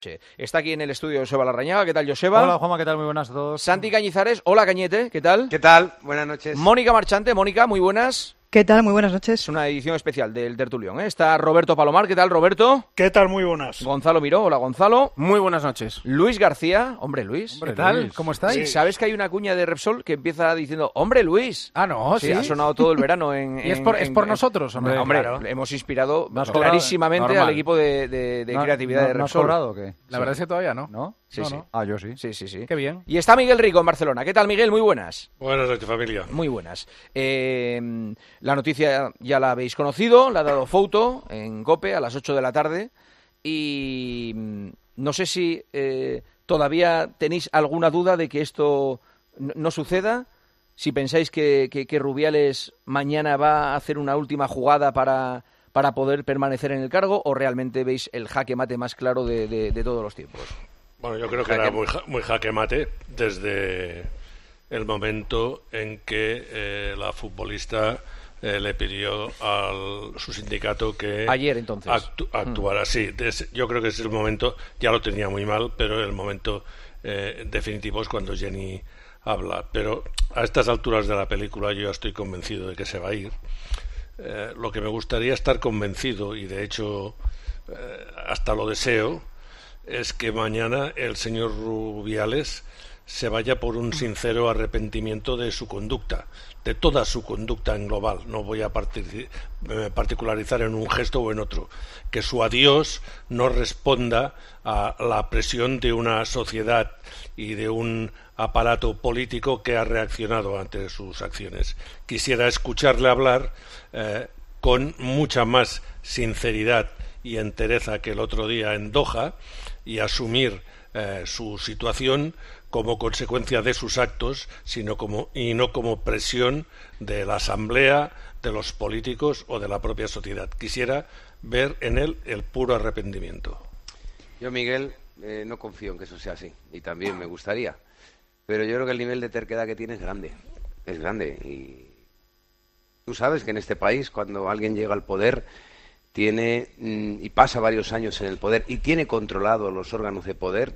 Está aquí en el estudio Joseba Larrañaga. ¿Qué tal, Joseba? Hola, Juanma, ¿qué tal? Muy buenas a todos. Santi Cañizares. Hola, Cañete. ¿Qué tal? ¿Qué tal? Buenas noches. Mónica Marchante. Mónica, muy buenas. ¿Qué tal? Muy buenas noches. Es una edición especial del Tertulión, ¿eh? Está Roberto Palomar. ¿Qué tal, Roberto? ¿Qué tal? Muy buenas. Gonzalo Miró. Hola, Gonzalo. Muy buenas noches. Luis García. Hombre, Luis. ¿Qué tal? Luis. ¿Cómo estáis? Sí, ¿sabes que hay una cuña de Repsol que empieza diciendo «Hombre, Luis»? Ah, no, sí. Ha sonado todo el verano en... ¿Y es por nosotros, hombre? Hombre, Claro. hemos inspirado ¿No clarísimamente normal. al equipo de creatividad de Repsol. ¿No has cobrado o qué? La verdad es que todavía no. ¿No? Sí, No, sí. no. Ah, yo sí. Sí. Qué bien. Y está Miguel Rico en Barcelona. ¿Qué tal, Miguel? Muy buenas. Buenas noches, familia. Muy buenas. La noticia ya la habéis conocido, la ha dado Fouto en COPE a las 8 de la tarde y no sé si todavía tenéis alguna duda de que esto no suceda, si pensáis que Rubiales mañana va a hacer una última jugada para poder permanecer en el cargo o realmente veis el jaque mate más claro de todos los tiempos. Bueno, yo creo que era muy jaque mate desde el momento en que la futbolista le pidió a su sindicato que ayer entonces actuara. Sí, yo creo que ese es el momento, ya lo tenía muy mal, pero el momento definitivo es cuando Jenny habla. Pero a estas alturas de la película yo ya estoy convencido de que se va a ir. Lo que me gustaría estar convencido, y de hecho hasta lo deseo, es que mañana el señor Rubiales se vaya por un sincero arrepentimiento de su conducta, de toda su conducta en global. No voy a particularizar en un gesto o en otro. Que su adiós no responda a la presión de una sociedad y de un aparato político que ha reaccionado ante sus acciones. Quisiera escucharle hablar con mucha más sinceridad y entereza que el otro día en Doha y asumir su situación como consecuencia de sus actos, y no como presión de la Asamblea, de los políticos o de la propia sociedad. Quisiera ver en él el puro arrepentimiento. Yo, Miguel, no confío en que eso sea así, y también me gustaría. Pero yo creo que el nivel de terquedad que tiene es grande. Es grande. Y tú sabes que en este país, cuando alguien llega al poder, tiene y pasa varios años en el poder y tiene controlado los órganos de poder,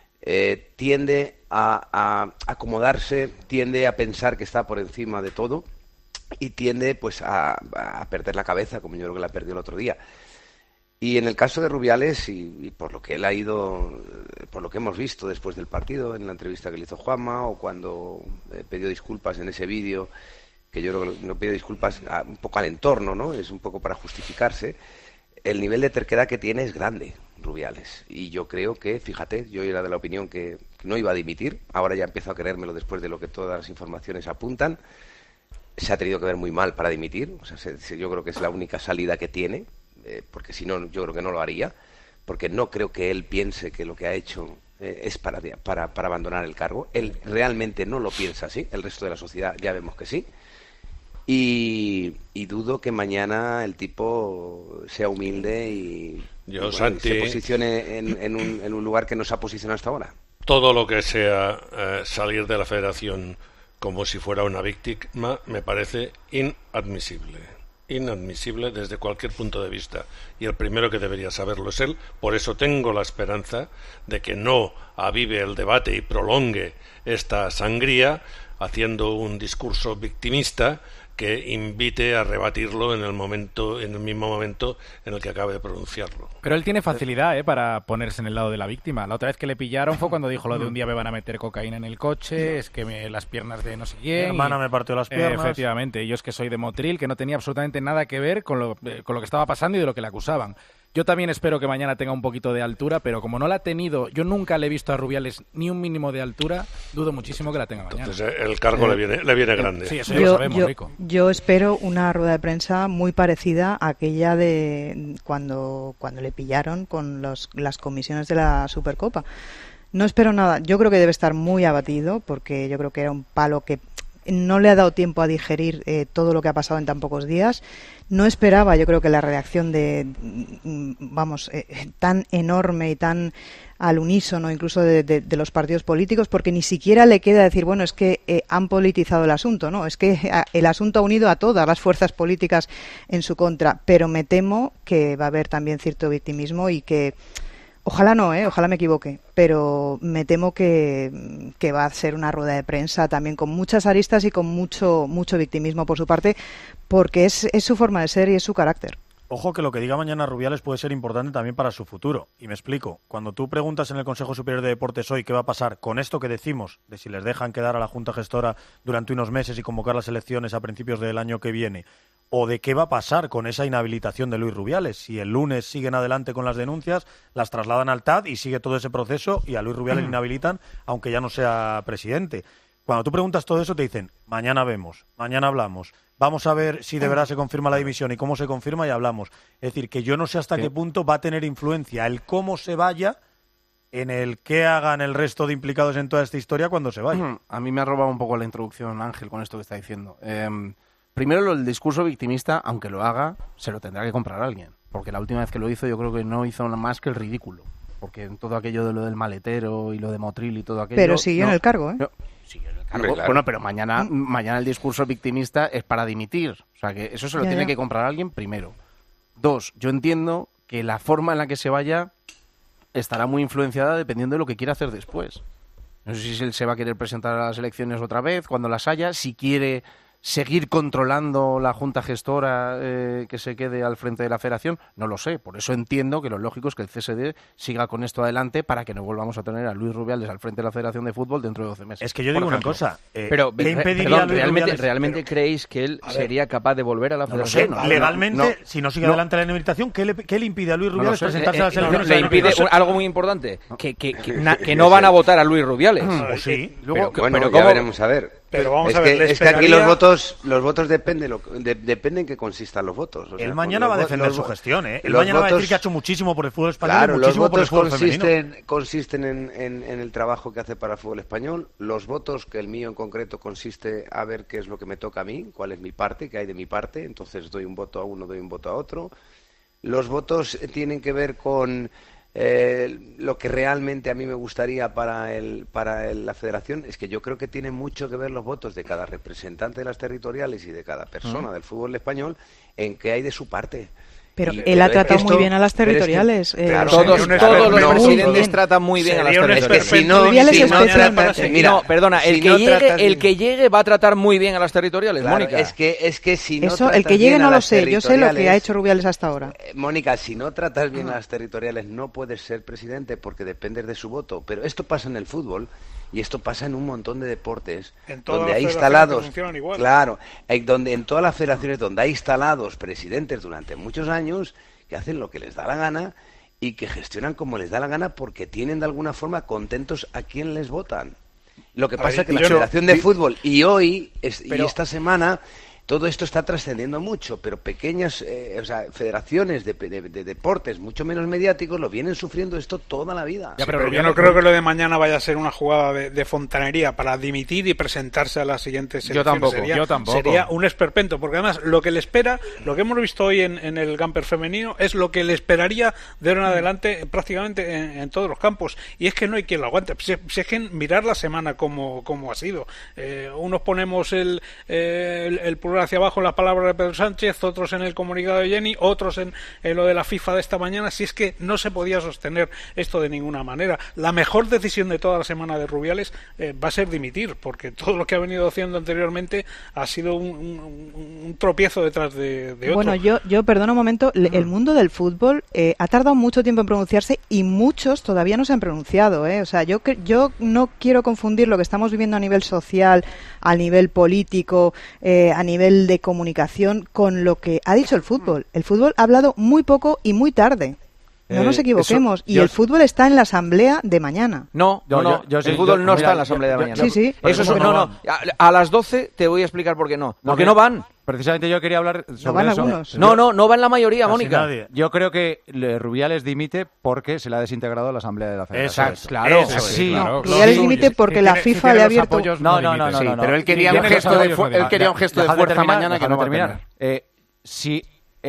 tiende a acomodarse, tiende a pensar que está por encima de todo y tiende pues a perder la cabeza, como yo creo que la perdió el otro día. Y en el caso de Rubiales, y por lo que él ha ido, por lo que hemos visto después del partido, en la entrevista que le hizo Juanma, o cuando pidió disculpas en ese vídeo, que yo creo que no pidió disculpas un poco al entorno, ¿no? Es un poco para justificarse. El nivel de terquedad que tiene es grande, Rubiales. Y yo creo que, fíjate, yo era de la opinión que no iba a dimitir. Ahora ya empiezo a creérmelo después de lo que todas las informaciones apuntan. Se ha tenido que ver muy mal para dimitir. O sea, yo creo que es la única salida que tiene, porque si no, yo creo que no lo haría. Porque no creo que él piense que lo que ha hecho es para abandonar el cargo. Él realmente no lo piensa así. El resto de la sociedad ya vemos que sí. Y dudo que mañana el tipo sea humilde y Santi, se posicione en un lugar que no se ha posicionado hasta ahora. Todo lo que sea salir de la federación como si fuera una víctima me parece inadmisible desde cualquier punto de vista, y el primero que debería saberlo es él. Por eso tengo la esperanza de que no avive el debate y prolongue esta sangría haciendo un discurso victimista que invite a rebatirlo en el mismo momento en el que acabe de pronunciarlo. Pero él tiene facilidad para ponerse en el lado de la víctima. La otra vez que le pillaron fue cuando dijo lo de un día me van a meter cocaína en el coche, es que las piernas de no sé quién. Mi hermana me partió las piernas. Efectivamente, y yo es que soy de Motril, que no tenía absolutamente nada que ver con lo que estaba pasando y de lo que le acusaban. Yo también espero que mañana tenga un poquito de altura, pero como no la ha tenido, yo nunca le he visto a Rubiales ni un mínimo de altura, dudo muchísimo que la tenga mañana. Entonces el cargo le viene grande. Sí, eso ya lo sabemos, Rico. Yo espero una rueda de prensa muy parecida a aquella de cuando le pillaron con las comisiones de la Supercopa. No espero nada. Yo creo que debe estar muy abatido, porque yo creo que era un palo que no le ha dado tiempo a digerir todo lo que ha pasado en tan pocos días. No esperaba, yo creo que la reacción tan enorme y tan al unísono incluso de los partidos políticos, porque ni siquiera le queda decir, bueno, es que han politizado el asunto, ¿no? Es que el asunto ha unido a todas las fuerzas políticas en su contra, pero me temo que va a haber también cierto victimismo y que Ojalá no, ojalá me equivoque, pero me temo que va a ser una rueda de prensa también con muchas aristas y con mucho victimismo por su parte, porque es su forma de ser y es su carácter. Ojo que lo que diga mañana Rubiales puede ser importante también para su futuro. Y me explico. Cuando tú preguntas en el Consejo Superior de Deportes hoy qué va a pasar con esto que decimos, de si les dejan quedar a la Junta Gestora durante unos meses y convocar las elecciones a principios del año que viene, o de qué va a pasar con esa inhabilitación de Luis Rubiales, si el lunes siguen adelante con las denuncias, las trasladan al TAD y sigue todo ese proceso y a Luis Rubiales le inhabilitan, aunque ya no sea presidente. Cuando tú preguntas todo eso te dicen, mañana vemos, mañana hablamos. Vamos a ver si de verdad se confirma la dimisión y cómo se confirma y hablamos. Es decir, que yo no sé hasta qué punto va a tener influencia el cómo se vaya en el qué hagan el resto de implicados en toda esta historia cuando se vaya. A mí me ha robado un poco la introducción, Ángel, con esto que está diciendo. Primero, el discurso victimista, aunque lo haga, se lo tendrá que comprar alguien. Porque la última vez que lo hizo, yo creo que no hizo nada más que el ridículo. Porque en todo aquello de lo del maletero y lo de Motril y todo aquello... Pero siguió en el cargo, ¿eh? No, siguió en el cargo. Claro. Bueno, pero mañana el discurso victimista es para dimitir. O sea, que eso se lo tiene que comprar alguien primero. 2, yo entiendo que la forma en la que se vaya estará muy influenciada dependiendo de lo que quiera hacer después. No sé si él se va a querer presentar a las elecciones otra vez, cuando las haya, si quiere seguir controlando la Junta Gestora que se quede al frente de la Federación, no lo sé. Por eso entiendo que lo lógico es que el CSD siga con esto adelante para que no volvamos a tener a Luis Rubiales al frente de la Federación de Fútbol dentro de 12 meses. Es que yo digo una cosa. Pero, ¿realmente creéis que él sería capaz de volver a la Federación? No lo sé. Legalmente, si no sigue adelante la inhabilitación, ¿qué le impide a Luis Rubiales presentarse a las elecciones? Le impide algo muy importante, que no van a votar a Luis Rubiales. Sí. Pero ya veremos a ver. Pero vamos a ver, es que aquí los votos dependen en qué consistan los votos. O sea, él mañana va a defender su gestión, ¿eh? Él mañana va a decir que ha hecho muchísimo por el fútbol español y muchísimo por el fútbol femenino. Consisten en el trabajo que hace para el fútbol español. Los votos, que el mío en concreto consiste a ver qué es lo que me toca a mí, cuál es mi parte, qué hay de mi parte. Entonces doy un voto a uno, doy un voto a otro. Los votos tienen que ver con... lo que realmente a mí me gustaría para la federación es que yo creo que tiene mucho que ver los votos de cada representante de las territoriales y de cada persona del fútbol español en qué hay de su parte. Pero él ha tratado muy bien a las territoriales. Todos los presidentes tratan muy bien a las territoriales. El que llegue va a tratar muy bien a las territoriales, claro, Mónica. Es que si no eso, el que llegue no lo sé, yo sé lo que ha hecho Rubiales hasta ahora. Mónica, si no tratas bien a las territoriales no puedes ser presidente porque dependes de su voto. Pero esto pasa en el fútbol y esto pasa en un montón de deportes donde hay instalados, claro, en todas las federaciones donde hay instalados presidentes durante muchos años que hacen lo que les da la gana y que gestionan como les da la gana porque tienen de alguna forma contentos a quien les votan. Lo que pasa es que la Federación de Fútbol y hoy y esta semana todo esto está trascendiendo mucho, pero pequeñas federaciones de deportes mucho menos mediáticos lo vienen sufriendo esto toda la vida. Ya, pero yo no creo que lo de mañana vaya a ser una jugada de fontanería para dimitir y presentarse a las siguientes elecciones. Yo tampoco. Sería un esperpento, porque además lo que le espera, lo que hemos visto hoy en el camper femenino, es lo que le esperaría de ahora en adelante prácticamente en todos los campos. Y es que no hay quien lo aguante. Si es que mirar la semana como ha sido. Unos ponemos el hacia abajo en las palabras de Pedro Sánchez, otros en el comunicado de Jenny, otros en lo de la FIFA de esta mañana. Si es que no se podía sostener esto de ninguna manera. La mejor decisión de toda la semana de Rubiales va a ser dimitir, porque todo lo que ha venido haciendo anteriormente ha sido un tropiezo detrás de otro. Bueno, yo perdona un momento, el mundo del fútbol ha tardado mucho tiempo en pronunciarse y muchos todavía no se han pronunciado, ¿eh? O sea, yo no quiero confundir lo que estamos viviendo a nivel social, a nivel político, a nivel de comunicación con lo que ha dicho el fútbol. El fútbol ha hablado muy poco y muy tarde. No nos equivoquemos. El fútbol está en la asamblea de mañana. El fútbol no está en la asamblea de mañana. Sí. A las 12 te voy a explicar por qué no. Porque no van. Precisamente yo quería hablar sobre no van eso. Algunos. No van la mayoría, Mónica. Yo creo que Rubiales dimite porque se le ha desintegrado la Asamblea de la Federación. Exacto, claro. Rubiales dimite porque la FIFA le ha abierto... No. Pero él quería un gesto de fuerza mañana que no va a terminar. Si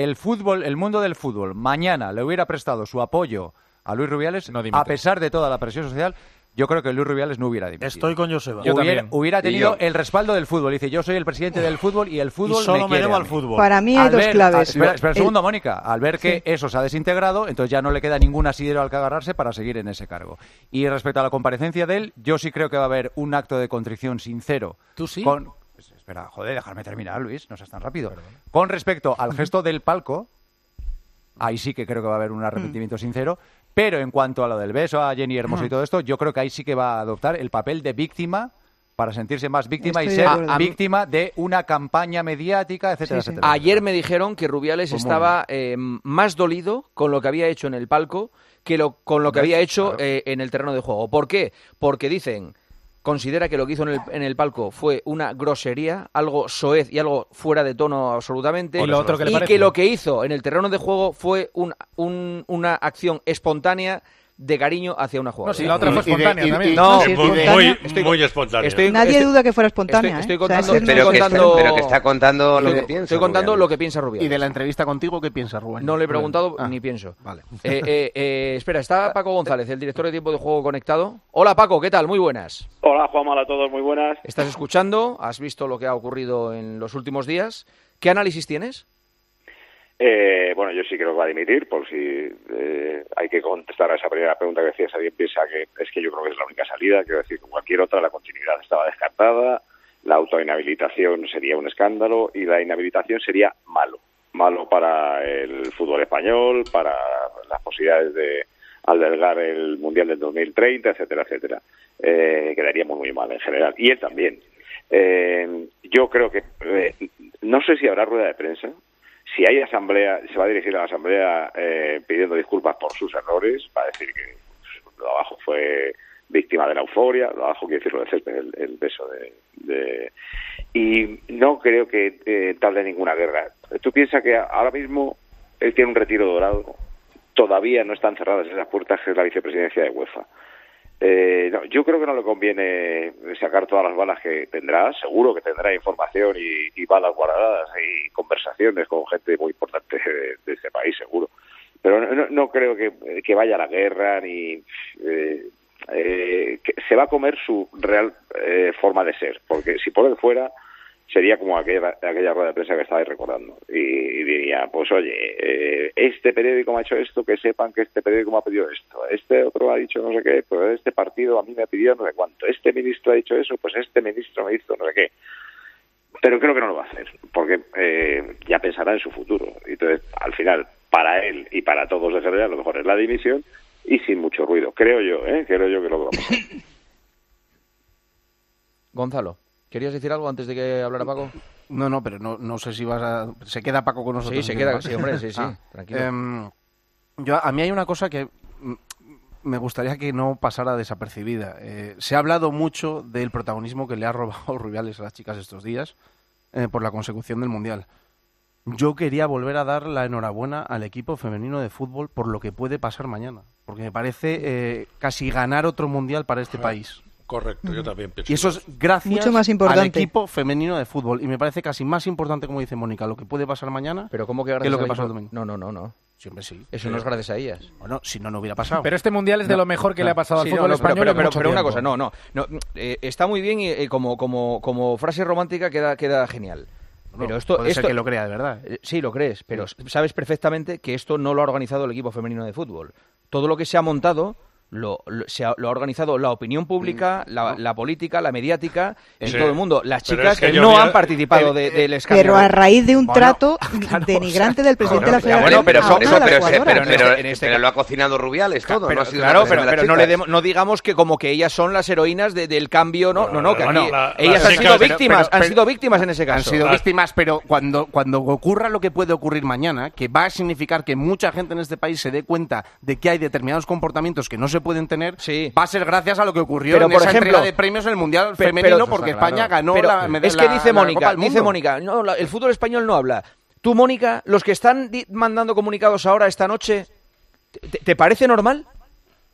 el mundo del fútbol, mañana le hubiera prestado su apoyo a Luis Rubiales, a pesar de toda la presión social, yo creo que Luis Rubiales no hubiera dimitido. Estoy con Joseba. Hubiera tenido el respaldo del fútbol. Dice, yo soy el presidente del fútbol y el fútbol y solo me debo quiere al fútbol. Para mí hay dos claves. Espera un segundo, Mónica. Al ver que eso se ha desintegrado, entonces ya no le queda ningún asidero al que agarrarse para seguir en ese cargo. Y respecto a la comparecencia de él, yo sí creo que va a haber un acto de contrición sincero. ¿Tú sí? Espera, dejarme terminar, Luis, no seas tan rápido. Con respecto al gesto del palco, ahí sí que creo que va a haber un arrepentimiento sincero, pero en cuanto a lo del beso a Jenny Hermoso y todo esto, yo creo que ahí sí que va a adoptar el papel de víctima para sentirse más víctima y ser víctima de una campaña mediática, etcétera, etcétera. Ayer me dijeron que Rubiales estaba más dolido con lo que había hecho en el palco que con lo que había hecho en el terreno de juego. ¿Por qué? Porque dicen... Considera que lo que hizo en el palco fue una grosería, algo soez y algo fuera de tono absolutamente. Y que lo que hizo en el terreno de juego fue una acción espontánea de cariño hacia una jugadora. No, si la otra fue espontánea también. Muy espontánea. Nadie duda que fuera espontánea. Estoy contando, pero que está contando lo que piensa. Estoy contando lo que piensa Rubiales. ¿Y de la entrevista contigo qué piensa Rubén? No le he preguntado ni pienso. Vale. Espera, está Paco González, el director de Tiempo de Juego conectado. Hola Paco, ¿qué tal? Muy buenas. Hola Juanma, a todos, muy buenas. Estás escuchando, has visto lo que ha ocurrido en los últimos días. ¿Qué análisis tienes? Bueno, yo sí creo que va a dimitir, por si hay que contestar a esa primera pregunta que decía, si alguien piensa que es que yo creo que es la única salida, quiero decir, con cualquier otra la continuidad estaba descartada, la autoinhabilitación sería un escándalo y la inhabilitación sería malo para el fútbol español, para las posibilidades de albergar el Mundial del 2030, etcétera, etcétera. Quedaría muy mal en general, y él también. Yo creo que, no sé si habrá rueda de prensa. Si hay asamblea, se va a dirigir a la asamblea pidiendo disculpas por sus errores, va a decir que lo de abajo fue víctima de la euforia, lo de abajo quiere decir lo de Césped, el beso de... Y no creo que table ninguna guerra. Tú piensas que ahora mismo él tiene un retiro dorado, todavía no están cerradas esas puertas, que es la vicepresidencia de UEFA. No, yo creo que no le conviene sacar todas las balas que tendrá, seguro que tendrá información y balas guardadas y conversaciones con gente muy importante de este país, seguro, pero no creo que vaya a la guerra ni que se va a comer su real forma de ser, porque si por él fuera sería como aquella rueda de prensa que estabais recordando y diría, pues oye, este periódico me ha hecho esto, que sepan que este periódico me ha pedido esto, este otro ha dicho no sé qué, pues este partido a mí me ha pedido no sé cuánto, este ministro ha dicho eso, pues este ministro me hizo no sé qué. Pero creo que no lo va a hacer, porque ya pensará en su futuro. Entonces, al final, para él y para todos en general, lo mejor es la dimisión y sin mucho ruido. Creo yo que lo que vamos a hacer. Gonzalo, ¿querías decir algo antes de que hablara Paco? No, pero no sé si vas a... ¿Se queda Paco con nosotros? Sí, se queda, sí, hombre, sí, tranquilo. A mí hay una cosa que me gustaría que no pasara desapercibida. Se ha hablado mucho del protagonismo que le ha robado Rubiales a las chicas estos días por la consecución del Mundial. Yo quería volver a dar la enhorabuena al equipo femenino de fútbol por lo que puede pasar mañana, porque me parece casi ganar otro Mundial para este país. Correcto, yo también pienso. Y eso es gracias mucho más importante al equipo femenino de fútbol. Y me parece casi más importante, como dice Mónica, lo que puede pasar mañana. ¿Pero cómo que gracias lo que pasó el domingo? No. Siempre sí. Eso no es gracias a ellas. Bueno, si no hubiera pasado. Pero este Mundial es de lo mejor que le ha pasado al fútbol español. Pero una cosa, no. Está muy bien y como frase romántica queda genial. Pero puede ser que lo crea de verdad. Sí, lo crees, pero sabes perfectamente que esto no lo ha organizado el equipo femenino de fútbol. Todo lo que se ha montado lo ha organizado la opinión pública, la política, la mediática y todo el mundo. Las chicas que no han participado del escándalo. Pero a raíz de un trato denigrante del presidente de la Federación. Pero lo ha cocinado Rubiales todo. Pero no digamos que como que ellas son las heroínas del cambio, que aquí ellas han sido víctimas en ese caso. Han sido víctimas, pero cuando ocurra lo que puede ocurrir mañana, que va a significar que mucha gente en este país se dé cuenta de que hay determinados comportamientos que no se pueden tener, va a ser gracias a lo que ocurrió en esa entrega de premios en el Mundial Femenino, porque España ganó la medalla. Es que dice Mónica, no, el fútbol español no habla. Tú, Mónica, los que están mandando comunicados ahora esta noche, ¿te parece normal?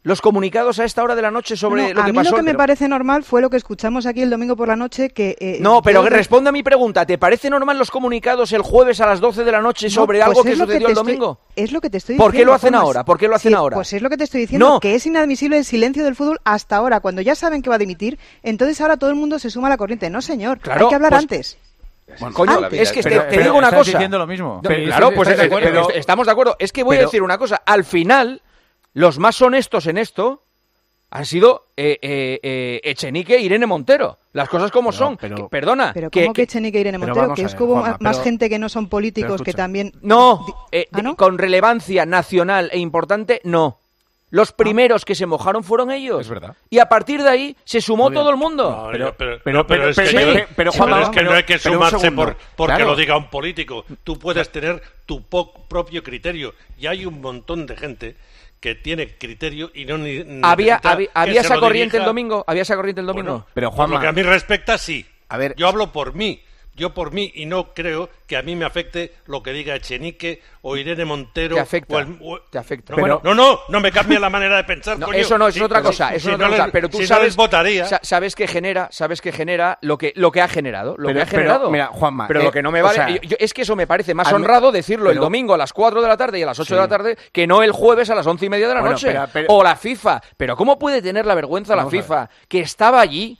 los comunicados a esta hora de la noche sobre lo que pasó. A mí lo que me parece normal fue lo que escuchamos aquí el domingo por la noche que... no, pero responde a mi pregunta. ¿Te parece normal los comunicados el jueves a las 12 de la noche sobre algo que sucedió el domingo? Es lo que te estoy diciendo. ¿Por qué lo hacen ahora? ¿Por qué lo hacen ahora? Pues es lo que te estoy diciendo, que es inadmisible el silencio del fútbol hasta ahora. Cuando ya saben que va a dimitir, entonces ahora todo el mundo se suma a la corriente. No, señor, claro, hay que hablar antes. Bueno, coño, es que te digo una cosa. Diciendo lo mismo. Claro, pues estamos de acuerdo. Es que voy a decir una cosa. Al final, los más honestos en esto han sido Echenique e Irene Montero. Las cosas como son. Perdona. Pero ¿cómo que Echenique e Irene Montero? Que es como más gente que no son políticos que también... No, con relevancia nacional e importante, no. Los primeros que se mojaron fueron ellos. Es verdad. Y a partir de ahí se sumó todo el mundo. Pero es que no hay que sumarse porque lo diga un político. Tú puedes tener tu propio criterio. Y hay un montón de gente que tiene criterio y no había esa corriente el domingo. ¿Había esa corriente el domingo? Bueno, pero Juanma, por lo que a mí respecta, sí. A ver, yo hablo por mí. Y no creo que a mí me afecte lo que diga Echenique o Irene Montero. Te afecta. Te afecta. No me cambia la manera de pensar. No, eso no, es otra cosa. Eso es otra cosa. Pero tú sabes, votaría. sabes que genera lo que ha generado. Mira, Juanma. Pero lo que no me vale. Es que eso me parece más honrado decirlo el domingo a las 4 de la tarde y a las 8 de la tarde que no el jueves a las 11:30 de la noche. O la FIFA. Pero ¿cómo puede tener la vergüenza la FIFA que estaba allí?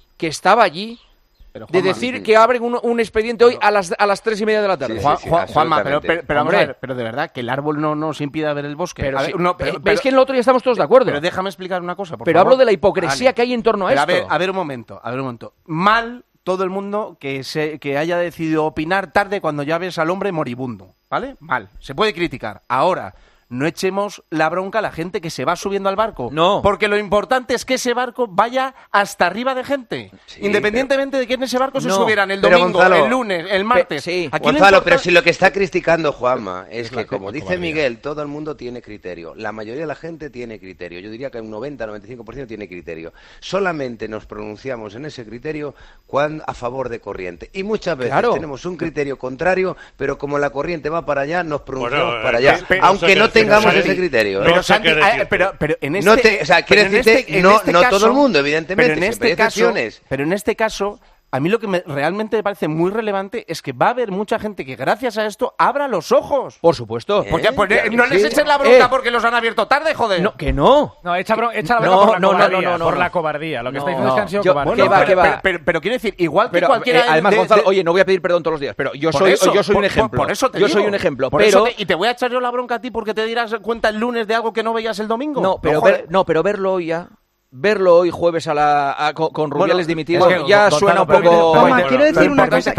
De decir que abren un expediente hoy a las 3:30 de la tarde. Juanma, pero de verdad, que el árbol no nos impida ver el bosque. Pero es que en lo otro ya estamos todos de acuerdo. Pero déjame explicar una cosa, por favor. hablo de la hipocresía que hay en torno a esto. A ver un momento. Mal todo el mundo que haya decidido opinar tarde cuando ya ves al hombre moribundo, ¿vale? Mal. Se puede criticar. Ahora, no echemos la bronca a la gente que se va subiendo al barco. No. Porque lo importante es que ese barco vaya hasta arriba de gente. Sí, independientemente de que en ese barco se subieran el domingo, Gonzalo, el lunes, el martes. Gonzalo, pero si lo que está criticando Juanma es que, como dice Miguel, todo el mundo tiene criterio. La mayoría de la gente tiene criterio. Yo diría que un 90-95% tiene criterio. Solamente nos pronunciamos en ese criterio a favor de corriente. Y muchas veces tenemos un criterio contrario, pero como la corriente va para allá, nos pronunciamos para allá. Aunque no tengamos ese criterio. Pero Santi, pero en este, no todo el mundo, evidentemente. Pero en este caso, a mí lo que realmente me parece muy relevante es que va a haber mucha gente que gracias a esto abra los ojos. Por supuesto. No les echen la bronca porque los han abierto tarde, joder. No, que no. No, echa la bronca por la cobardía. Lo que está diciendo es que han sido cobardes. ¿Qué va? Pero quiero decir, igual que cualquiera... Además, Gonzalo, oye, no voy a pedir perdón todos los días, pero yo soy un ejemplo. Por eso te digo. Yo soy un ejemplo, y te voy a echar yo la bronca a ti porque te dirás cuenta el lunes de algo que no veías el domingo. Pero verlo hoy ya... Verlo hoy jueves con Rubiales dimitido ya suena un poco... Quiero decir una cosa.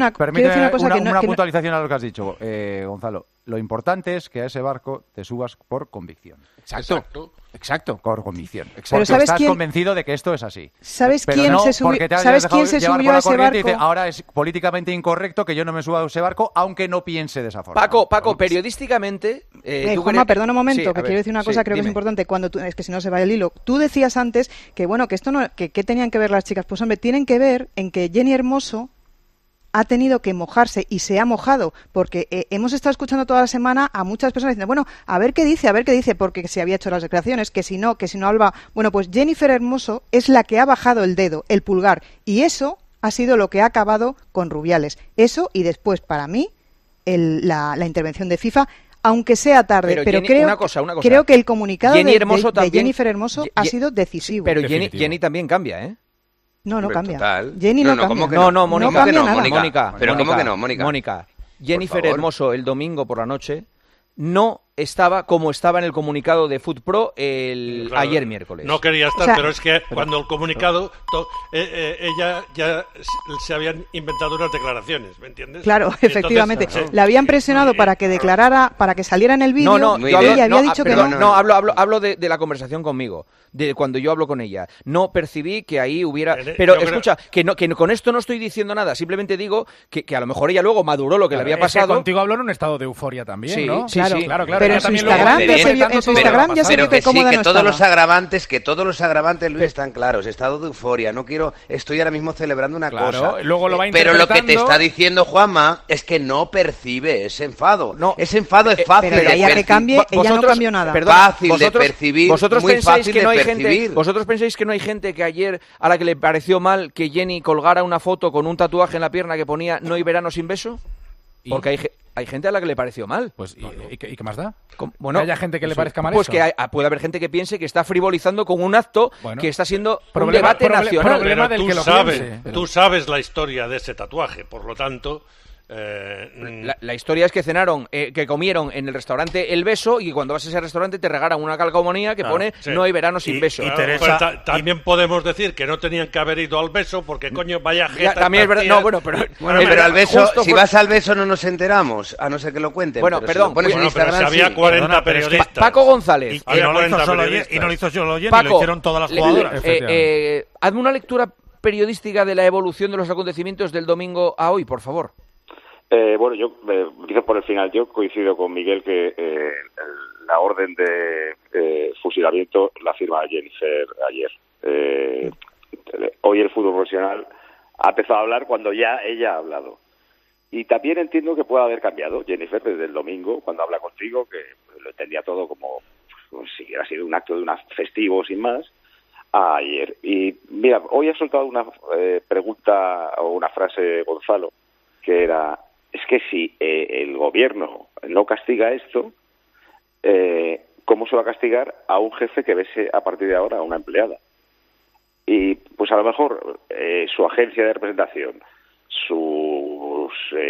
Una puntualización a lo que has dicho, Gonzalo. Lo importante es que a ese barco te subas por convicción. Exacto. Por convicción. Pero porque estás convencido de que esto es así. ¿Sabes quién se subió a ese barco? Dice, ahora es políticamente incorrecto que yo no me suba a ese barco, aunque no piense de esa forma. Paco, periodísticamente... Juanma, perdona un momento, que quiero decir una cosa, creo que es importante. Es que si no se va el hilo. Tú decías antes que, que esto no... ¿Qué tenían que ver las chicas? Pues, hombre, tienen que ver en que Jenny Hermoso ha tenido que mojarse y se ha mojado, porque hemos estado escuchando toda la semana a muchas personas diciendo, bueno, a ver qué dice, porque se había hecho las declaraciones, que si no hablaba... Bueno, pues Jennifer Hermoso es la que ha bajado el dedo, el pulgar, y eso ha sido lo que ha acabado con Rubiales. Eso, y después, para mí, la intervención de FIFA, aunque sea tarde, pero Jenny, creo que el comunicado Jenny de Jennifer Hermoso ha sido decisivo. Pero Jenny también cambia, ¿eh? No cambia. Total. Jenny no cambia. No, Mónica. No cambia nada. Pero ¿cómo que no, Mónica? Mónica, Jennifer Hermoso el domingo por la noche no estaba como estaba en el comunicado de FootPro ayer miércoles. No quería estar, pero es que cuando el comunicado ella ya se habían inventado unas declaraciones, ¿me entiendes? Claro, efectivamente. La habían presionado para que declarara, para que saliera en el vídeo. Hablo de la conversación conmigo, de cuando yo hablo con ella. No percibí que ahí hubiera... Pero escucha, que con esto no estoy diciendo nada, simplemente digo que a lo mejor ella luego maduró lo que le había pasado. Que contigo habló en un estado de euforia también, ¿no? Sí, claro. Pero en su Instagram ya se vio que cómoda que no todos estaba. los agravantes, Luis, están claros. Estado de euforia. No quiero... Estoy ahora mismo celebrando una cosa. Luego lo va pero lo que te interpretando. está diciendo Juanma es que no percibe ese enfado. No. Ese enfado es fácil Pero de ahí a que cambie, ella no cambió nada. Fácil de percibir, muy fácil de percibir. ¿Vosotros pensáis que no hay gente que ayer, a la que le pareció mal que Jenny colgara una foto con un tatuaje en la pierna que ponía "No hay verano sin beso"? Porque hay gente a la que le pareció mal. Pues, ¿y qué más da? Bueno, ¿Que haya gente que le parezca mal pues eso? que puede haber gente que piense que está frivolizando con un acto que está siendo un problema debate nacional. problema Pero del que lo piense. tú sabes la historia de ese tatuaje, por lo tanto... La historia es que cenaron, que comieron en el restaurante El Beso, y cuando vas a ese restaurante te regalan una calcomanía que pone sí. "No hay verano sin beso". Teresa, también podemos decir que no tenían que haber ido al Beso porque, coño, vaya jeta. También es verdad. No, bueno, pero al Beso, si vas al Beso no nos enteramos, a no ser que lo cuenten. Bueno, pero perdón. Si lo pones en pero Instagram, si había sí. 40 periodistas. Paco González. Y no lo hizo solo Jenny, lo hicieron todas las jugadoras. Hazme una lectura periodística de la evolución de los acontecimientos del domingo a hoy, por favor. Bueno, yo empiezo por el final. Yo coincido con Miguel que la orden de fusilamiento la firma Jennifer ayer. Hoy el fútbol profesional ha empezado a hablar cuando ya ella ha hablado. Y también entiendo que pueda haber cambiado Jennifer desde el domingo, cuando habla contigo, que lo entendía todo como si hubiera sido un acto de un festivo sin más, a ayer. Y mira, hoy ha soltado una pregunta o una frase Gonzalo, que era... Es que si el gobierno no castiga esto, ¿cómo se va a castigar a un jefe que bese a partir de ahora a una empleada? Y pues a lo mejor su agencia de representación, sus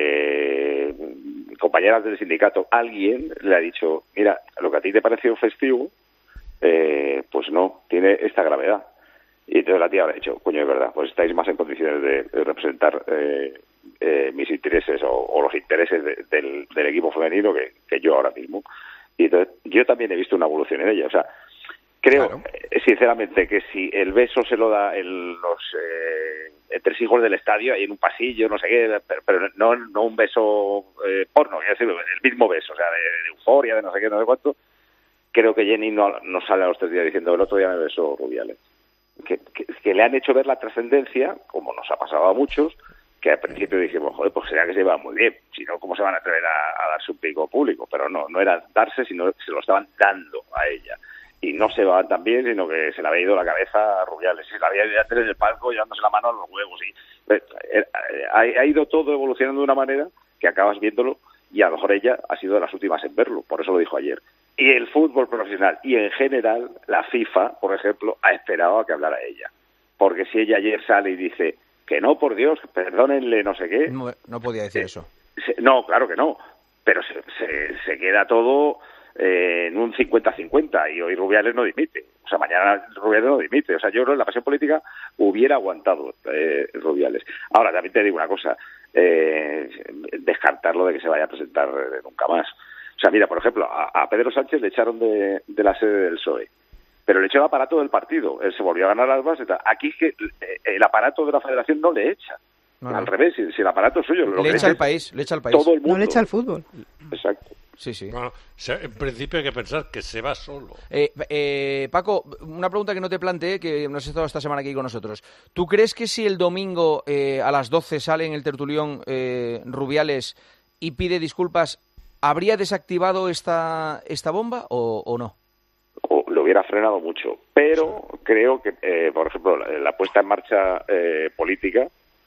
compañeras del sindicato, alguien le ha dicho, mira, lo que a ti te pareció festivo, pues no, tiene esta gravedad. Y entonces la tía habrá dicho, coño, es verdad, pues estáis más en condiciones de representar mis intereses o los intereses del equipo femenino que yo ahora mismo. Y entonces yo también he visto una evolución en ella. O sea, creo, sinceramente, que si el beso se lo da los entresijos del estadio, ahí en un pasillo, no sé qué, pero no un beso porno, es decir, el mismo beso, o sea, de euforia, de no sé qué, no sé cuánto, creo que Jenny no sale a los 3 días diciendo, el otro día me besó Rubiales. Que le han hecho ver la trascendencia, como nos ha pasado a muchos, que al principio dijimos, joder, pues será que se llevan muy bien, si no, ¿cómo se van a atrever a darse un pico público? Pero no era darse, sino se lo estaban dando a ella. Y no se van tan bien, sino que se le había ido la cabeza a Rubiales, y se la había ido antes en el palco llevándose la mano a los huevos. Y ha ido todo evolucionando de una manera que acabas viéndolo, y a lo mejor ella ha sido de las últimas en verlo, por eso lo dijo ayer. Y el fútbol profesional y en general la FIFA, por ejemplo, ha esperado a que hablara ella. Porque si ella ayer sale y dice que no, por Dios, perdónenle, no sé qué... No podía decir eso. No, claro que no. Pero se queda todo en un 50-50 y hoy Rubiales no dimite. O sea, mañana Rubiales no dimite. O sea, yo creo que la pasión política hubiera aguantado Rubiales. Ahora, también te digo una cosa. Descartarlo de que se vaya a presentar nunca más. O sea, mira, por ejemplo, a Pedro Sánchez le echaron de la sede del PSOE, pero le echó el aparato del partido. Él se volvió a ganar las bases. Aquí es que el aparato de la federación no le echa. No. Al revés, si el aparato es suyo. Le echa al país, le echa al país. Todo el mundo. No le echa al fútbol. Exacto. Sí. Bueno, en principio hay que pensar que se va solo. Paco, una pregunta que no te planteé, que no has estado esta semana aquí con nosotros. ¿Tú crees que si el domingo a las 12 sale en el tertulión Rubiales y pide disculpas, habría desactivado esta bomba o no? Lo hubiera frenado mucho, pero creo que, por ejemplo, la puesta en marcha política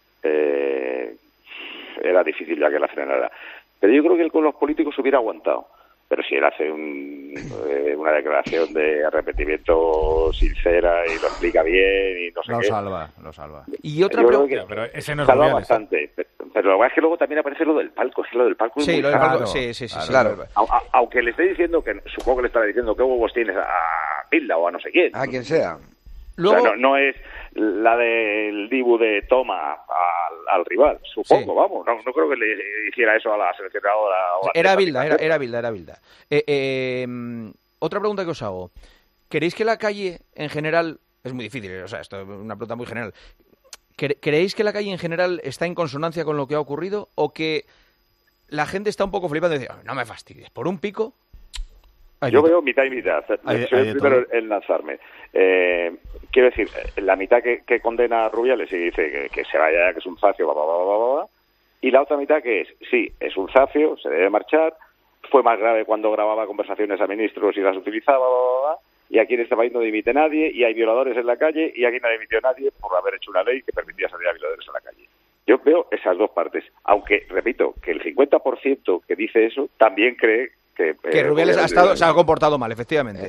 era difícil ya que la frenara. Pero yo creo que él con los políticos hubiera aguantado. Pero si él hace una declaración de arrepentimiento sincera y lo explica bien y no sé qué... Lo salva. Y otra pregunta... Pero ese no es salva Rubiales, bastante. Pero lo que es que luego también aparece lo del palco. Es que lo del palco es muy claro. Sí, claro. Aunque le esté diciendo, que supongo que le estará diciendo qué huevos tienes a Pilda o a no sé quién. A quien sea. Luego... O sea, no es la del Dibu de toma al rival, supongo, sí. Vamos. No creo que le hiciera eso a la seleccionadora. Era Bilda. Otra pregunta que os hago. ¿Queréis que la calle en general... Es muy difícil, o sea, esto es una pregunta muy general. ¿Creéis que la calle en general está en consonancia con lo que ha ocurrido o que la gente está un poco flipando y dice, no me fastidies, por un pico? Yo veo mitad y mitad. Soy el primero en lanzarme. Quiero decir, la mitad que condena a Rubiales y dice que se vaya, que es un zafio, y la otra mitad que es, sí, es un zafio, se debe marchar, fue más grave cuando grababa conversaciones a ministros y las utilizaba, y aquí en este país no dimite nadie, y hay violadores en la calle, y aquí no dimitió nadie por haber hecho una ley que permitía salir a violadores a la calle. Yo veo esas dos partes, aunque, repito, que el 50% que dice eso también cree que Rubiales se ha comportado mal, efectivamente.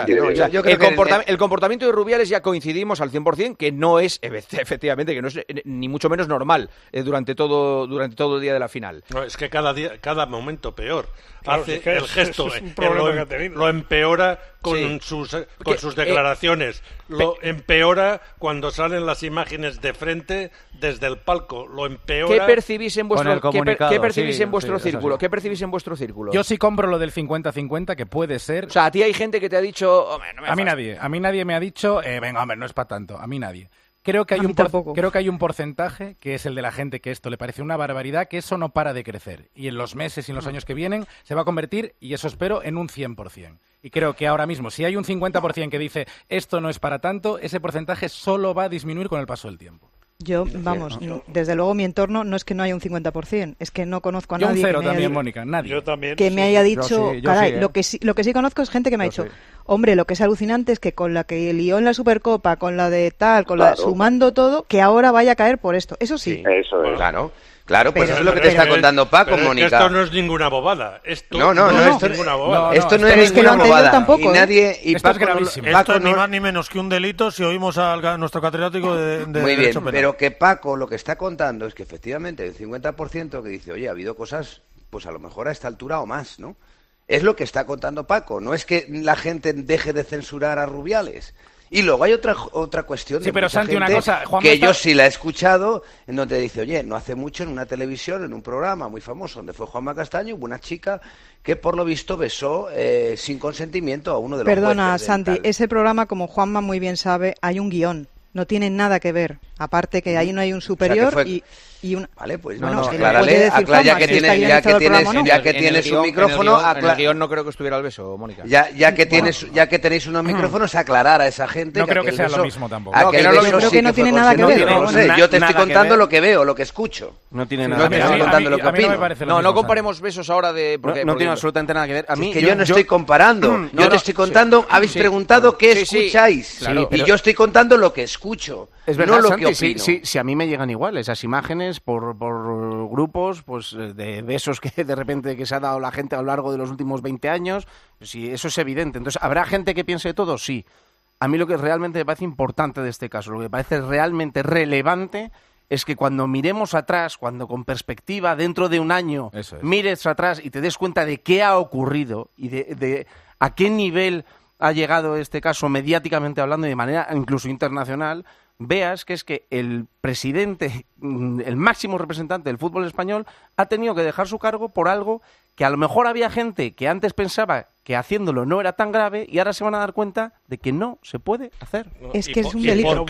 El comportamiento de Rubiales ya coincidimos al 100% que no es, efectivamente, que no es ni mucho menos normal durante todo el día de la final. No, es que cada momento peor. Claro, hace es que el gesto, lo empeora con sus declaraciones, lo empeora cuando salen las imágenes de frente desde el palco, lo empeora. ¿Qué percibís en vuestro círculo? ¿Qué percibís en vuestro círculo? Yo sí compro lo del 50-50, que puede ser. O sea, a ti hay gente que te ha dicho, hombre, no me a mí nadie me ha dicho, venga, hombre, no es para tanto. A mí nadie. Creo que hay un porcentaje, que es el de la gente que esto le parece una barbaridad, que eso no para de crecer. Y en los meses y en los años que vienen se va a convertir, y eso espero, en un 100%. Y creo que ahora mismo, si hay un 50% que dice esto no es para tanto, ese porcentaje solo va a disminuir con el paso del tiempo. Yo, vamos, desde luego mi entorno no es que no haya un 50%, es que no conozco a nadie. Yo un cero también, Mónica, nadie. Yo también. Que me haya dicho, caray, lo que sí conozco es gente que me ha dicho, hombre, lo que es alucinante es que con la que lió en la Supercopa, con la de tal, sumando todo, que ahora vaya a caer por esto. Eso sí. Eso es. Claro, pues eso es lo que te está contando Paco, Mónica. Esto no es ninguna bobada. Esto no es ninguna bobada. Esto no es ninguna bobada. Tampoco, y nadie, y esto Paco, es gravísimo. Esto es ni más ni menos que un delito si oímos a nuestro catedrático de muy bien, derecho penal. Pero que Paco lo que está contando es que efectivamente el 50% que dice, oye, ha habido cosas, pues a lo mejor a esta altura o más, ¿no? Es lo que está contando Paco. No es que la gente deje de censurar a Rubiales. Y luego hay otra cuestión de pero mucha Santi, gente una cosa, que yo sí la he escuchado, en donde dice, oye, no hace mucho en una televisión, en un programa muy famoso, donde fue Juanma Castaño, hubo una chica que por lo visto besó sin consentimiento a uno de los Perdona, jueces. Santi, ese programa, como Juanma muy bien sabe, hay un guión. No tiene nada que ver. Aparte que ahí no hay un superior y un... Vale, pues aclárale, ya que tienes un micrófono... En el guión no creo que estuviera el beso, Mónica. Ya que tenéis unos micrófonos, aclarar a esa gente... No creo que sea lo mismo tampoco. Yo creo que no tiene nada que ver. Yo te estoy contando lo que veo, lo que escucho. No tiene nada que ver. No te estoy contando lo que opino. No comparemos besos ahora de... No tiene absolutamente nada que ver. Yo no estoy comparando. Yo te estoy contando... Habéis preguntado qué escucháis. Y yo estoy contando lo que escucho. Es verdad, no lo Santi, que opino. Si a mí me llegan igual esas imágenes por grupos pues de besos que de repente que se ha dado la gente a lo largo de los últimos 20 años, sí, eso es evidente. Entonces, ¿habrá gente que piense de todo? Sí. A mí lo que realmente me parece importante de este caso, lo que me parece realmente relevante es que cuando miremos atrás, cuando con perspectiva dentro de un año mires atrás y te des cuenta de qué ha ocurrido y de a qué nivel ha llegado este caso mediáticamente hablando y de manera incluso internacional, veas que es que el presidente, el máximo representante del fútbol español, ha tenido que dejar su cargo por algo que a lo mejor había gente que antes pensaba que haciéndolo no era tan grave y ahora se van a dar cuenta de que no se puede hacer. Es que es un delito.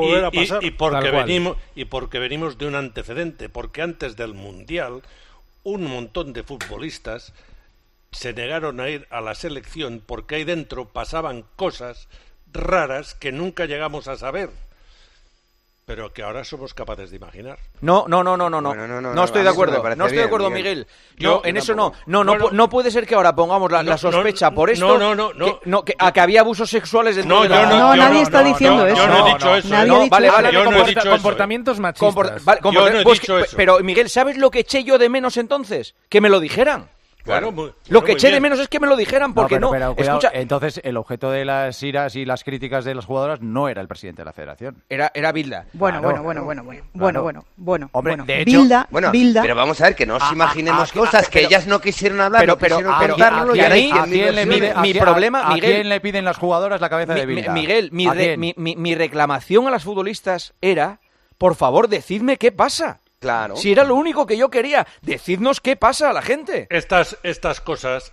Y porque venimos de un antecedente, porque antes del Mundial un montón de futbolistas se negaron a ir a la selección porque ahí dentro pasaban cosas raras que nunca llegamos a saber, pero que ahora somos capaces de imaginar. No estoy de acuerdo. No estoy de acuerdo, Miguel. Yo en eso no. No puede ser que ahora pongamos la sospecha por esto. A que había abusos sexuales dentro de la... No, nadie está diciendo eso. Yo no he dicho eso. Vale, comportamientos machistas. Yo no he dicho eso. Pero, Miguel, ¿sabes lo que eché yo de menos entonces? Que me lo dijeran. Claro, lo que eché de menos es que me lo dijeran, porque pero escucha, entonces el objeto de las iras y las críticas de las jugadoras no era el presidente de la Federación. Era Bilda. Bueno. Hombre, bueno. De hecho, Bilda. Pero vamos a ver, que no nos imaginemos cosas que ellas no quisieron hablar, no quisieron contarlo. ¿A quién le piden las jugadoras la cabeza de Bilda? Miguel, mi reclamación a las futbolistas era, por favor, decidme qué pasa. Claro. Si era lo único que yo quería, decidnos qué pasa a la gente. Estas cosas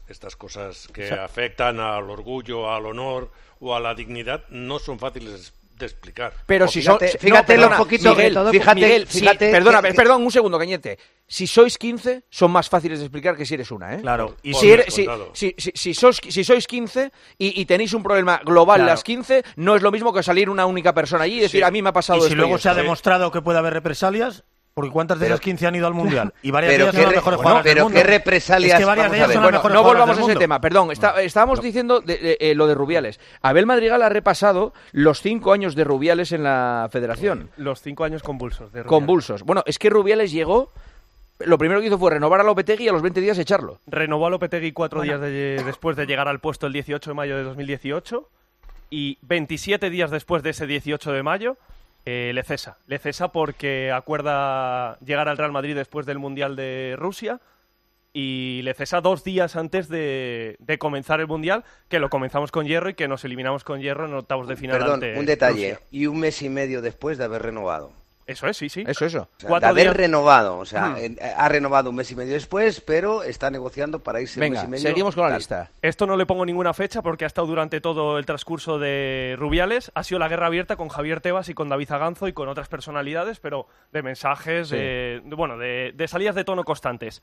que afectan al orgullo, al honor o a la dignidad no son fáciles de explicar. Pero si son... Fíjate perdona, lo poquito... Miguel, Miguel, fíjate... Perdón, un segundo, Cañete. Si sois 15, son más fáciles de explicar que si eres una, ¿eh? Claro. Y si sois 15 y tenéis un problema global las 15, no es lo mismo que salir una única persona allí y decir, a mí me ha pasado esto. Y si luego se ha esto. demostrado que puede haber represalias... Porque ¿cuántas de esas 15 han ido al Mundial? Y varias de ellas son las mejores jugadoras del mundo. Pero ¿qué represalias? Es que varias de ellas son las mejores no jugadoras volvamos del a ese mundo. tema, perdón. Estábamos diciendo lo de Rubiales. Abel Madrigal ha repasado los 5 años de Rubiales en la Federación. Los 5 años convulsos de Rubiales. Convulsos. Bueno, es que Rubiales llegó... Lo primero que hizo fue renovar a Lopetegui y a los 20 días echarlo. Renovó a Lopetegui 4 días después de llegar al puesto el 18 de mayo de 2018 y 27 días después de ese 18 de mayo le cesa. Le cesa porque acuerda llegar al Real Madrid después del Mundial de Rusia y le cesa 2 días antes de comenzar el Mundial, que lo comenzamos con Hierro y que nos eliminamos con Hierro en octavos de final. Perdón, ante un detalle. Rusia. Y 1 mes y medio después de haber renovado. Eso es, sí. Eso. O sea, de haber renovado, o sea, ha renovado 1 mes y medio después, pero está negociando para irse 1 mes y medio. Seguimos con la lista. Esto no le pongo ninguna fecha porque ha estado durante todo el transcurso de Rubiales. Ha sido la guerra abierta con Javier Tebas y con David Zaganzo y con otras personalidades, pero de mensajes, de salidas de tono constantes.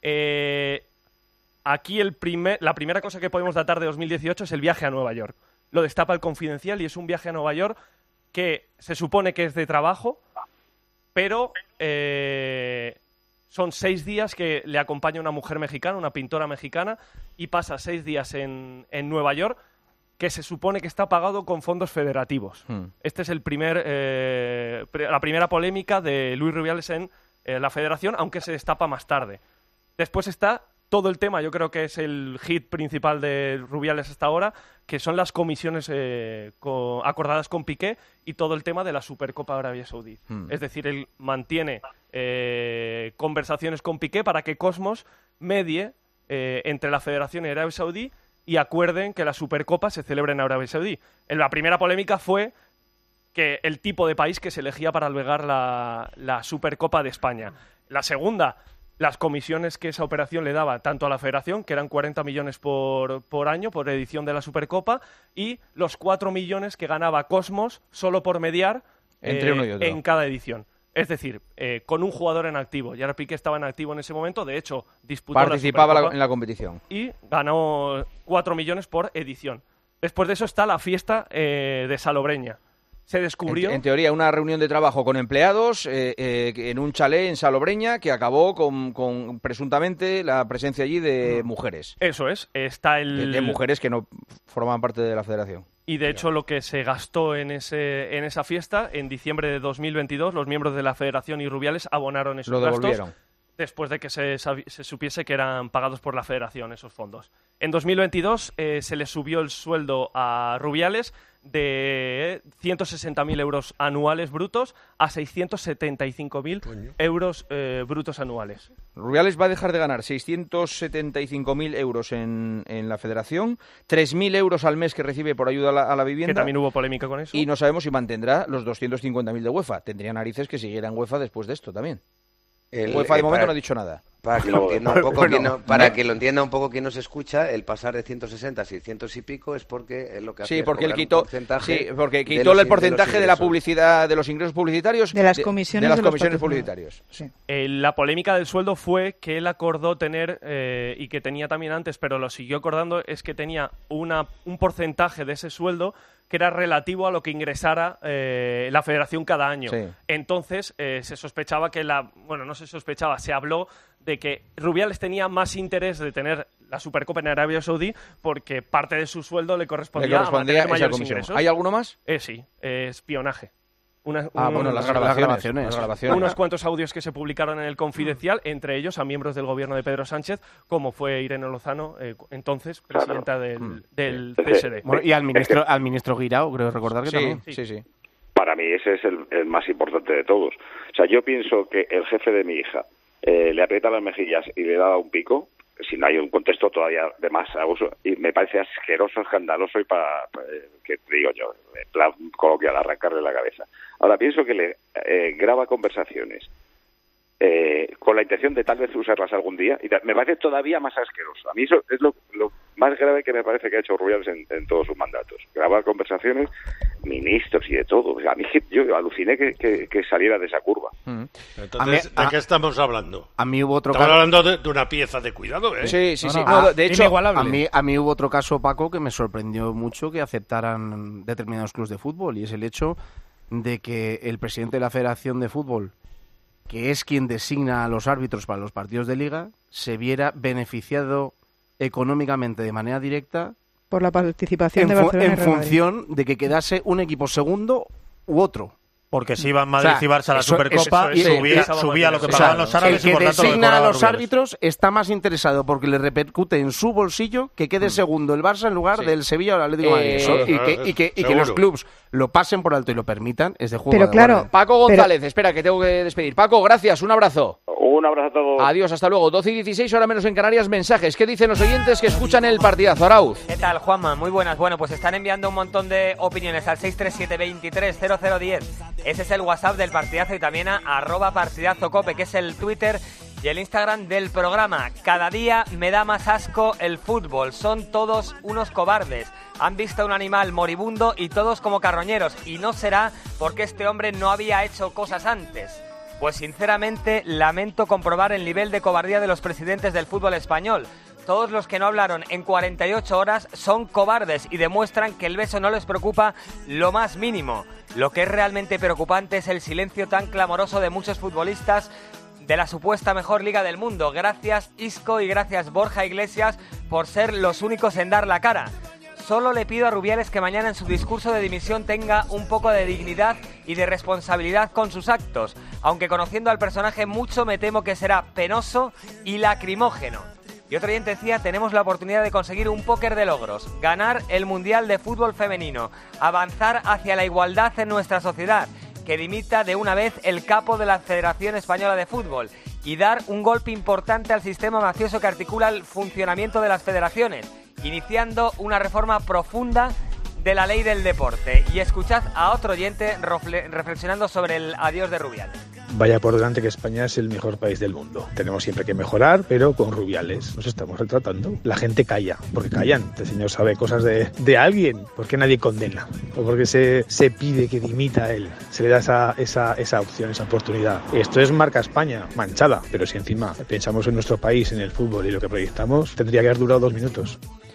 Aquí la primera cosa que podemos datar de 2018 es el viaje a Nueva York. Lo destapa el Confidencial y es un viaje a Nueva York que se supone que es de trabajo, pero son 6 días que le acompaña una mujer mexicana, una pintora mexicana, y pasa 6 días en Nueva York, que se supone que está pagado con fondos federativos. Este es la primera polémica de Luis Rubiales en la federación, aunque se destapa más tarde. Después está todo el tema, yo creo que es el hit principal de Rubiales hasta ahora, que son las comisiones acordadas con Piqué y todo el tema de la Supercopa de Arabia Saudí. Es decir, él mantiene conversaciones con Piqué para que Cosmos medie entre la Federación y Arabia Saudí y acuerden que la Supercopa se celebre en Arabia Saudí. La primera polémica fue que el tipo de país que se elegía para albergar la Supercopa de España. La segunda, las comisiones que esa operación le daba tanto a la Federación, que eran 40 millones por año, por edición de la Supercopa, y los 4 millones que ganaba Cosmos solo por mediar entre uno y otro en cada edición. Es decir, con un jugador en activo. Gerard Piqué estaba en activo en ese momento, de hecho, participaba en la competición. Y ganó 4 millones por edición. Después de eso está la fiesta de Salobreña. Se descubrió... En teoría, una reunión de trabajo con empleados en un chalet en Salobreña que acabó con presuntamente la presencia allí de mujeres. Eso es. Está de mujeres que no formaban parte de la federación. Y de hecho lo que se gastó en esa fiesta, en diciembre de 2022, los miembros de la federación y Rubiales abonaron esos gastos después de que se supiese que eran pagados por la federación esos fondos. En 2022 se le subió el sueldo a Rubiales de 160.000 euros anuales brutos a 675.000 euros brutos anuales. Rubiales va a dejar de ganar 675.000 euros en la federación, 3.000 euros al mes que recibe por ayuda a la vivienda. Que también hubo polémica con eso. Y no sabemos si mantendrá los 250.000 de UEFA. Tendría narices que siguiera en UEFA después de esto también. UEFA de momento no ha dicho nada. Para que lo entienda un poco quien nos escucha, el pasar de 160 a 600 y pico es porque es lo que hace. Sí, porque él quitó el porcentaje de la publicidad, de los ingresos publicitarios, de las comisiones publicitarias. Sí. La polémica del sueldo fue que él acordó tener, y que tenía también antes, pero lo siguió acordando, es que tenía un porcentaje de ese sueldo que era relativo a lo que ingresara la federación cada año. Sí. Entonces se sospechaba que se habló de que Rubiales tenía más interés de tener la Supercopa en Arabia Saudí porque parte de su sueldo le correspondía a mantener mayores ingresos. ¿Hay alguno más? Sí, espionaje. Las grabaciones. Unos cuantos audios que se publicaron en el Confidencial, entre ellos a miembros del gobierno de Pedro Sánchez, como fue Irene Lozano, entonces presidenta del CSD. Bueno, y al ministro Guirao, creo recordar que también. Sí. Para mí ese es el más importante de todos. O sea, yo pienso que el jefe de mi hija le aprieta las mejillas y le da un pico, si no hay un contexto todavía de más abuso, y me parece asqueroso, escandaloso y para que te digo yo, en plan coloquial, arrancarle la cabeza. Ahora pienso que le graba conversaciones con la intención de tal vez usarlas algún día, y me parece todavía más asqueroso. A mí eso es lo más grave que me parece que ha hecho Rubiales en todos sus mandatos. Grabar conversaciones ministros y de todo. A mí yo aluciné que saliera de esa curva. Entonces, ¿de qué estamos hablando? A mí hubo otro Estamos hablando de una pieza de cuidado, ¿eh? Sí. De hecho, a mí hubo otro caso, Paco, que me sorprendió mucho que aceptaran determinados clubes de fútbol, y es el hecho de que el presidente de la Federación de Fútbol, que es quien designa a los árbitros para los partidos de Liga, se viera beneficiado económicamente de manera directa por la participación de Barcelona en función de que quedase un equipo segundo u otro. Porque si iban Madrid y Barça a la Supercopa, subía lo que pagaban los árabes, el y por que tanto lo que designa a los Rubiales. árbitros está más interesado porque le repercute en su bolsillo que quede segundo el Barça en lugar del Sevilla o el Atlético de Madrid. Y que los clubs lo pasen por alto y lo permitan es de juego. Pero de claro, guardia. Paco González, espera, que tengo que despedir. Paco, gracias, un abrazo. Un abrazo a todos. Adiós, hasta luego. 12:16, hora menos en Canarias. Mensajes. ¿Qué dicen los oyentes que escuchan el partidazo? Arauz. ¿Qué tal, Juanma? Muy buenas. Bueno, pues están enviando un montón de opiniones al 637-230010. Ese es el WhatsApp del partidazo, y también a @partidazocope, que es el Twitter y el Instagram del programa. Cada día me da más asco el fútbol. Son todos unos cobardes. Han visto a un animal moribundo y todos como carroñeros. Y no será porque este hombre no había hecho cosas antes. Pues sinceramente lamento comprobar el nivel de cobardía de los presidentes del fútbol español. Todos los que no hablaron en 48 horas son cobardes y demuestran que el beso no les preocupa lo más mínimo. Lo que es realmente preocupante es el silencio tan clamoroso de muchos futbolistas de la supuesta mejor liga del mundo. Gracias Isco y gracias Borja Iglesias por ser los únicos en dar la cara. Solo le pido a Rubiales que mañana en su discurso de dimisión tenga un poco de dignidad y de responsabilidad con sus actos, aunque conociendo al personaje mucho me temo que será penoso y lacrimógeno. Y otro oyente decía, tenemos la oportunidad de conseguir un póker de logros, ganar el Mundial de Fútbol Femenino, avanzar hacia la igualdad en nuestra sociedad, que dimita de una vez el capo de la Federación Española de Fútbol y dar un golpe importante al sistema mafioso que articula el funcionamiento de las federaciones, iniciando una reforma profunda de la ley del deporte. Y escuchad a otro oyente reflexionando sobre el adiós de Rubiales. Vaya por delante que España es el mejor país del mundo. Tenemos siempre que mejorar, pero con Rubiales nos estamos retratando. La gente calla, porque callan. Este señor sabe cosas de alguien. ¿Por qué nadie condena? ¿O porque se pide que dimita a él? Se le da esa opción, esa oportunidad. Esto es marca España, manchada. Pero si encima pensamos en nuestro país, en el fútbol y lo que proyectamos, tendría que haber durado 2 minutos.